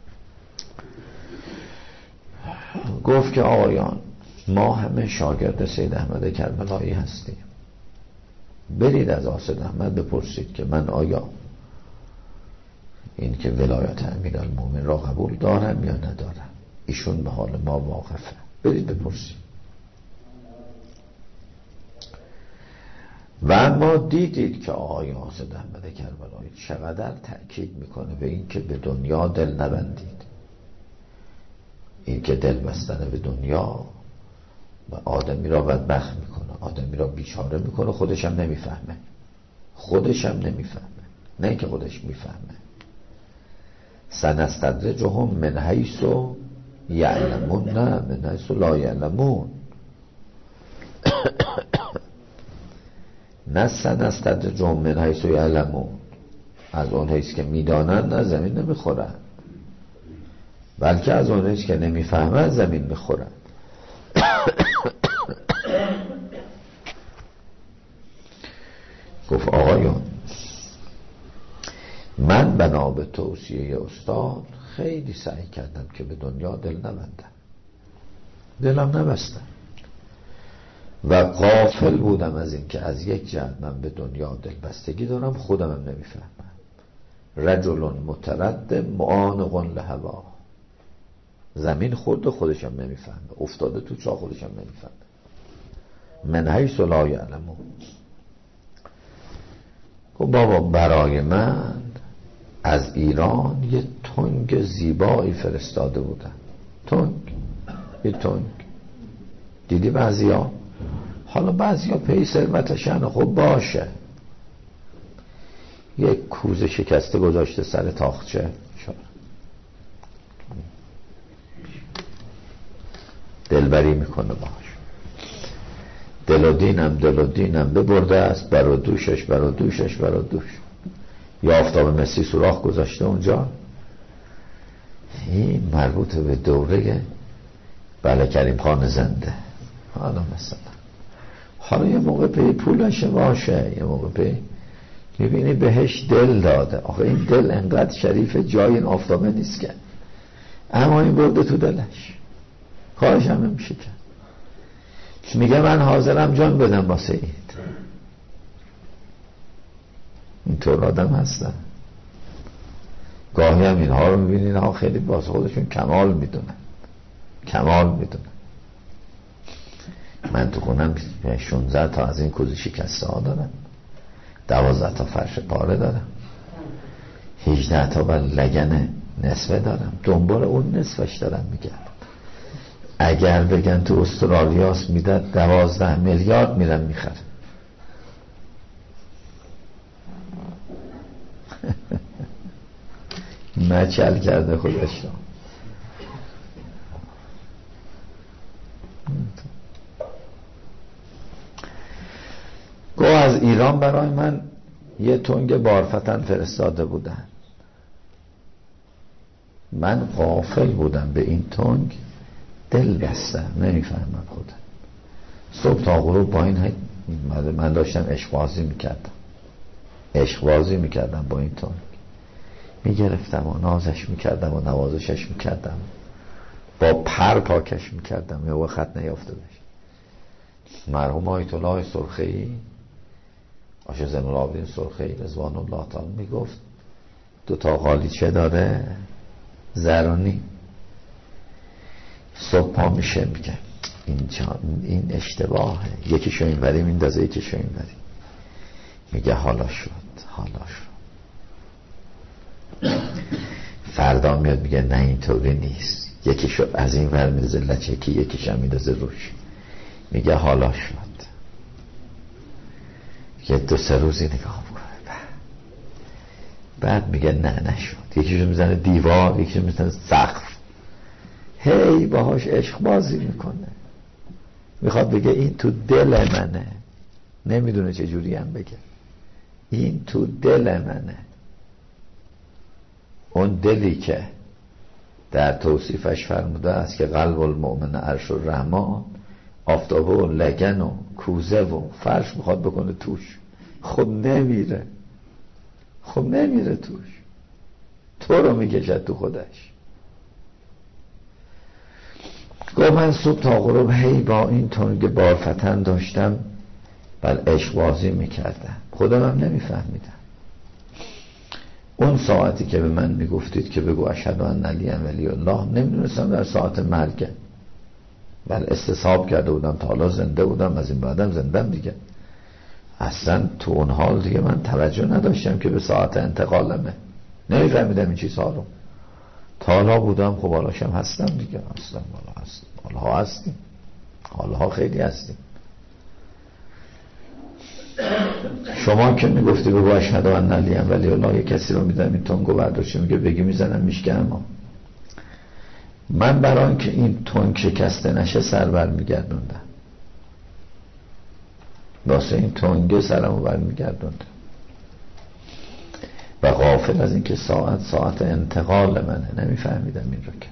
S1: گفت که آقایان ما همه شاگرد سید احمد کربلایی هستیم. برید از سید احمد بپرسید که من آیا این که ولایت امیرالمومنین را قبول دارم یا ندارم. ایشون به حال ما واقفه، برید بپرسید. و ما دیدید که آقای سید احمد کربلایی چقدر تأکید میکنه به این که به دنیا دل نبندید. این که دل بستن به دنیا و آدمی را بدبخت میکنه، آدمی را بیچاره میکنه، خودش هم نمیفهمه. نه اینکه خودش میفهمه. سنستدرجهم من حیث یعلمون، نه من حیث لا یعلمون. نه سنستدرجهم من حیث یعلمون، از اون حیث که میدانن نه زمین نمیخورن، بلکه از اون حیث که نمیفهمن زمین میخورن. گفت آقایون من بنا به توصیه استاد خیلی سعی کردم که به دنیا دل نبندم، دلم نبستم و غافل بودم از این که از یک جهت من به دنیا دل بستگی دارم، خودم هم نمیفهمم. رجل مترد معانق لهوا، زمین خورده خودشم نمیفهمه، افتاده تو چاه خودشم نمیفهمه. من حیث لا یعلمون. گفت بابا برای من از ایران یه تنگ زیبایی فرستاده بودن. یه تنگ دیدی بعضیا، حالا بعضیا پی ثروتشن، خب باشه، یک کوزه شکسته گذاشته سر تاخچه، دلبری میکنه باش. دل و دینم ببرده است، بر دوشش یا آفتاب مسی سوراخ گذاشته اونجا. این مربوط به دوره بله کریم خان زنده. حالا یه موقع پی پولش باشه، یه موقع پی میبینی بهش دل داده. آخه این دل انقدر شریف جای این آفتابه نیست که، اما این برده تو دلش، کارش هم نمیشه کرد. میگه من حاضرم جان بدم با سید. اینطور آدم هستن. گاهی هم اینها رو میبینین ها خیلی باز خودشون کمال میدونن. من تو خونم 16 تا از این کوزه شکسته ها دارم، 12 تا فرش پاره دارم، 18 تا بر لگن نصفه دارم، دنبال اون نصفش دارم میگردم. اگر بگن تو استرالیاست میده 12 میلیارد میرم میخرم. مچل کرده خودش رو. گو از ایران برای من یه تنگ بارفتن فرستاده بودن. من غافل بودم به این تنگ، دل بستم، نمیفهمم خودم. صبح تا غروب با این من داشتم عشق بازی میکردم با این تنگ. میگرفتم و نازش میکردم و نوازشش میکردم، با پر پاکش میکردم یا با خط نیافتادش. مرحوم آیت الله سرخی، آشه زین العابدین سرخی رضوان الله تعالی میگفت 2 تا قالیچه داره زرانی، صبح پا میشه میگه این اشتباهه، یکیشو اینوری میندازه یکیشو اینوری، میگه حالا شد. فردا میاد میگه نه اینطوری نیست، یکیشو از این ور میندازه لچکی، یکیشو میندازه روش، میگه حالا شد. یه 2-3 روزی نگاه میکنه، بعد میگه نه نشد، یکیشو میزنه دیوار، یکیشو میزنه سقف، هی باهاش عشق بازی میکنه، میخواد بگه این تو دل منه، نمیدونه چه جوری هم بگه این تو دل منه. اون دلی که در توصیفش فرموده است که قلب المؤمن عرش الرحمن، آفتابه و لگن و کوزه و فرش میخواد بکنه توش، خب نمیره توش، تو رو میکشد تو خودش. گفت من صبح تا غروب هی با این تنگ بارفتن داشتم بل عشق بازی میکردم، خودم هم نمیفهمیدم. اون ساعتی که به من میگفتید که بگو اشهد ان علی ولی الله، نمیدونستم در ساعت مرگه، بل استصحاب کرده بودم تا حالا زنده بودم، از این بعدم زندم دیگه. اصلا تو اون حال دیگه من توجه نداشتم که به ساعت انتقالمه، نمیفهمیدم این چیزها رو. تا حالا بودم، خب حالاشم هستم دیگه، حالها خیلی هستیم. شما که میگفتی بگو اشهد ان علی ولی الله، یه کسی رو میدم این تنگو برداشته میگه بگی میزنم میشکنم. من برای اینکه این تنگ شکسته نشه سر بر میگردوندم، واسه این تنگه سرمو بر میگردوندم و غافل از اینکه ساعت انتقال منه، نمیفهمیدم این رو. که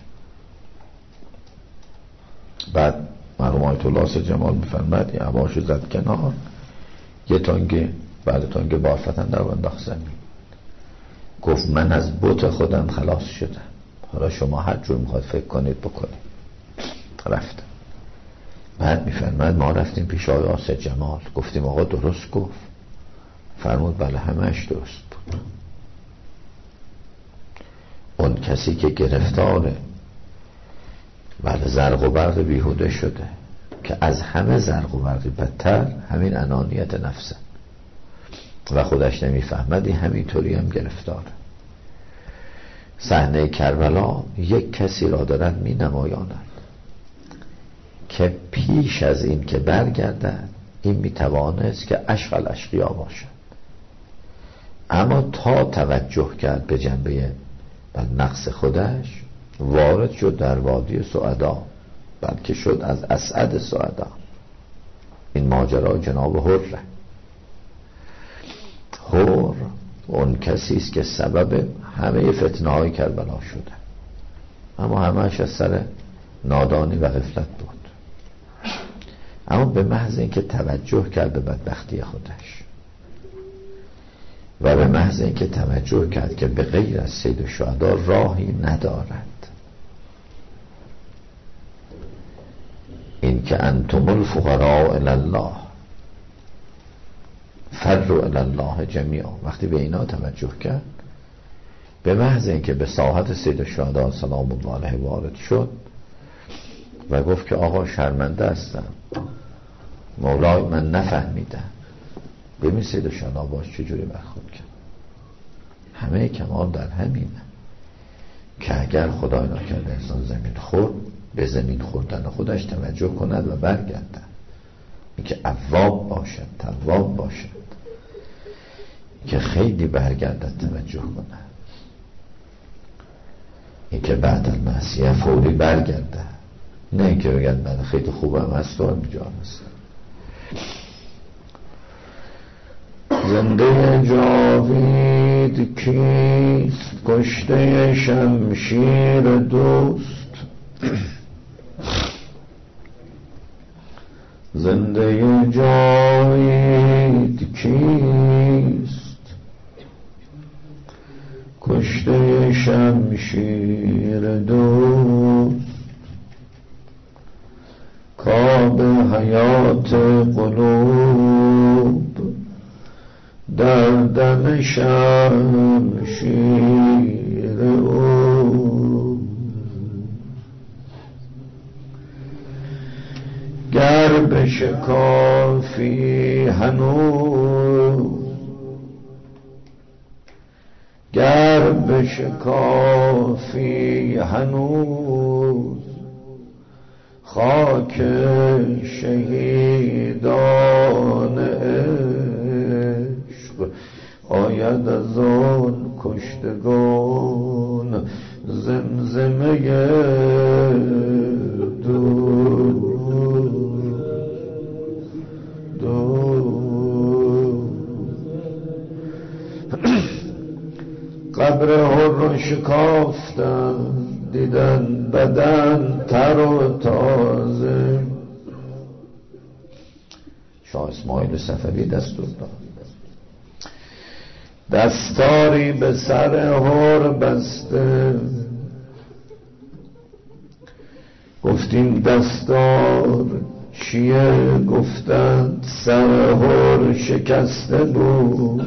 S1: بعد مرحوم آیت الله جمال میفرمد یه هواشو زد کنار، یه تنگه بعد تنگه بارفتن در انداخت زمین، گفت من از بت خودم خلاص شدم، حالا شما هر جور میخواد فکر کنید بکنید. رفتم. بعد میفرماد ما رفتیم پیش آقای آصد جمال، گفتیم آقا درست گفت؟ فرمود بله همش درست بود. اون کسی که گرفتاره بله زرق و برق بیهوده شده، که از همه زرق و برقی بدتر همین انانیت نفسه و خودش نمیفهمدی، همینطوری هم گرفتاره. صحنه کربلا یک کسی را دارد می نمایاند که پیش از این که برگردد این می توانست که اشق الاشقیا باشد، اما تا توجه کرد به جنبه و نقص خودش وارد شد در وادی سعدا، بلکه شد از اسعد سعدا. این ماجرا جناب حر اون کسی است که سبب همه فتنه های کربلا شده، اما همهش از سر نادانی و غفلت بود. اما به محض اینکه توجه کرد به بدبختی خودش و به محض اینکه توجه کرد که به غیر از سید الشهدا راهی ندارد، این که انتم الفقراء الی الله فروا الی الله جمیعا، وقتی به اینا توجه کرد، به محض اینکه به ساحت سید الشهدا سلام الله علیه وارد شد و گفت که آقا شرمنده هستم، مولای من نفهمیدم، ببین سید الشهدا باش چجوری برخورد کرد. همه کمال در همینه که اگر خدای نکرده انسان زمین خورد، به زمین خوردن خودش توجه کند و برگردد، این که اواب باشد، تواب باشد، که خیلی برگردد توجه کند، این که بعد المعصیه فوری برگردد، نه اینکه بگن من خیلی خوبم هست و اینجا هست. زنده جاوید کیست کشته شمشیر دوست، زنده جاوید کیست کشته شمشیر دوست، کآب حیات قلوب در دم شمشیر او. گر بشکافی هنوز، گر بشکافی هنوز خاک شهیدان عشق، آید از آن کشتگان زمزمه دور قبر هر شکافتن، دیدن بدن تر و تازه. شاه اسماعیل صفوی دستور داد دستاری به سر هر بسته. گفتیم دستار چیه؟ گفتند سر هر شکسته بود.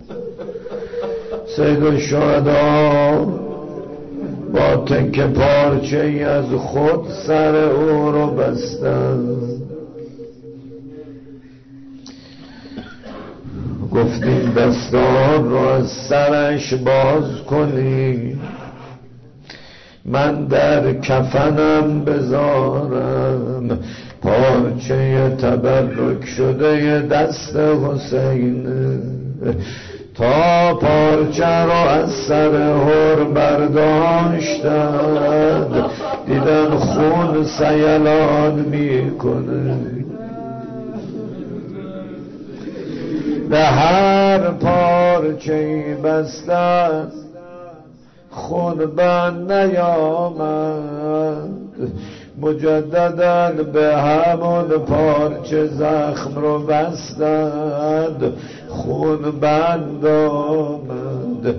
S1: سید الشهدا با تکه پارچه ای از خود سر او رو بستند. گفتیم دستار رو از سرش باز کنی، من در کفنم بذارم پارچه تبرک شده دست حسین. تا پارچه رو از سر هر برداشتند، دیدن خون سیلان میکنه. به هر پارچه‌ای بستن خون بند نیامد، مجدداً به همون پارچه زخم رو بستند، خون بند آمد.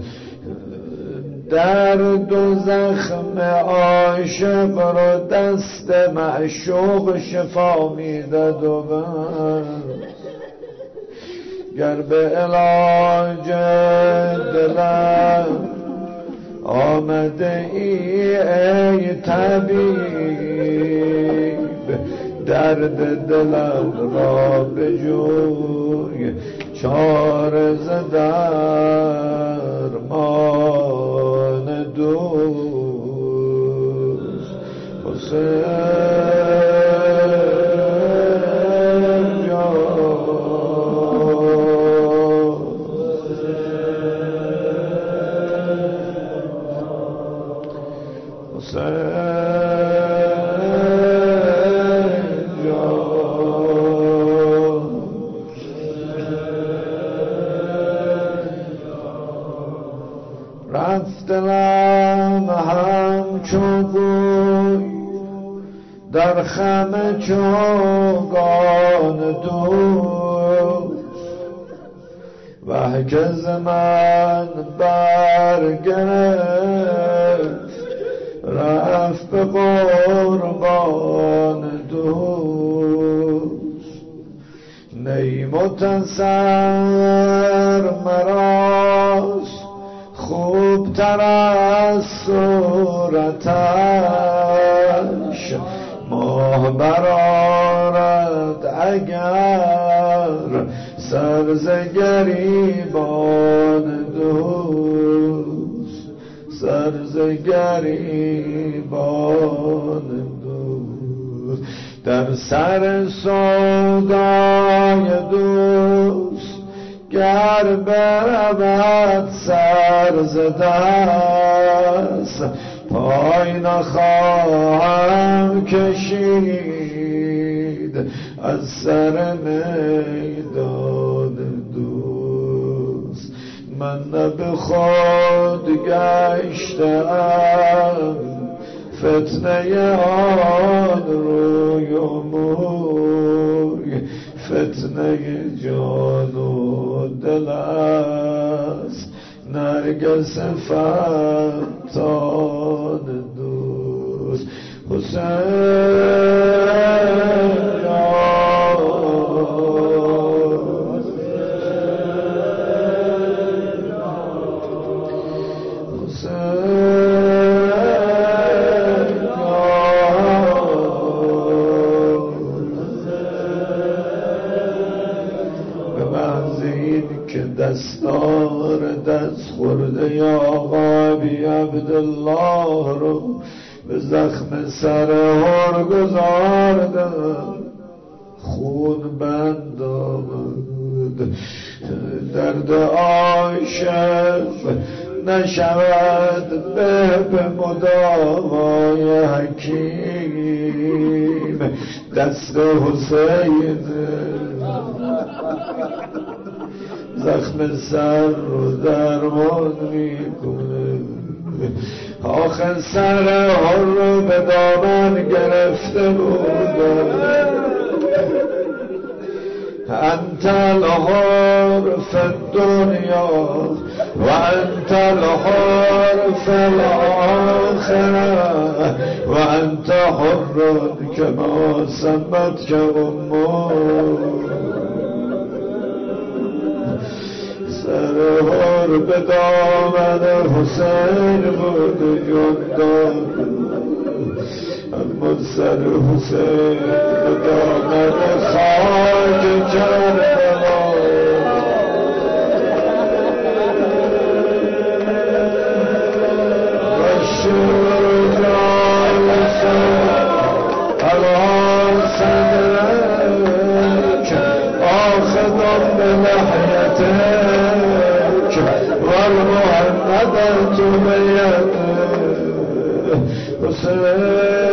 S1: در دو زخم عاشق رو دست معشوق شفا میداد و بند. گر به علاج دلم آمده ای طبیب، درد دلم را بجوی چاره ز درمان دوست. حسین دلم همچو گوی در خم چوگان دوست، وه که ز من برگرفت رفت به قربان دوست. نی متصر مراست خوبتر از صورتش، ماه برآرد اگر سر ز گریبان دوست، سر ز گریبان دوست. در سر سودای دوست گر برود سر ز دست، پای نخواهم کشید از سر میدان دوست. من نه به خود گشتم فتنه آن روی و موی، فتنه جان و دل است نه
S2: نرگس فتان دوست حسین دستار دست خورده یا آقا ابی عبدالله رو به زخم سر هر گذاردم خون بند آمد درد عاشق نشود به مداوای حکیم دست حسین زخم سر رو درمان میکنه آخر سر هر رو به دامن گرفته بودم انت الحار فی الدنیا و انت الحار فی الاخره و انت حر کما سمت که سر هر به دامن حسین بود جندان اما سر حسین به دامن خاک کربلا و شجاع الان صدرک آخذا بلحیتک والمحمد تو بیده حسین